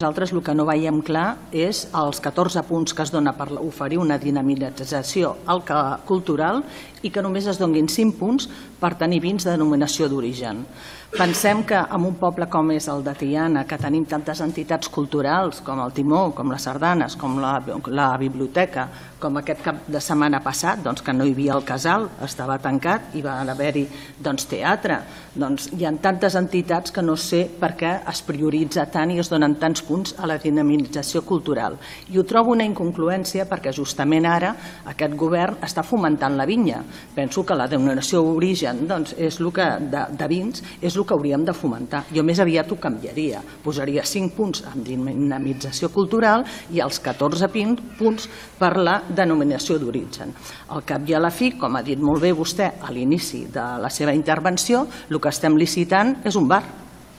Nosaltres el que no veiem clar és els 14 punts que es dona per oferir una dinamització cultural i que només es donin 5 punts per tenir vins de denominació d'origen. Pensem que en un poble com és el de Tiana, que tenim tantes entitats culturals com el Timó, com les sardanes, com la biblioteca, com aquest cap de setmana passat, que no hi havia el casal, estava tancat i va haver-hi teatre. Hi ha tantes entitats que no sé per què es prioritza tant i es donen tants punts a la dinamització cultural. I ho trobo una incongruència perquè justament ara aquest govern està fomentant la vinya. Penso que la denominació d'origen de vins és el que hauríem de fomentar. Jo més aviat ho canviaria. Posaria 5 punts en dinamització cultural i els 14 punts per la denominació d'origen. Al cap i a la fi, com ha dit molt bé vostè a l'inici de la seva intervenció, el que estem licitant és un bar.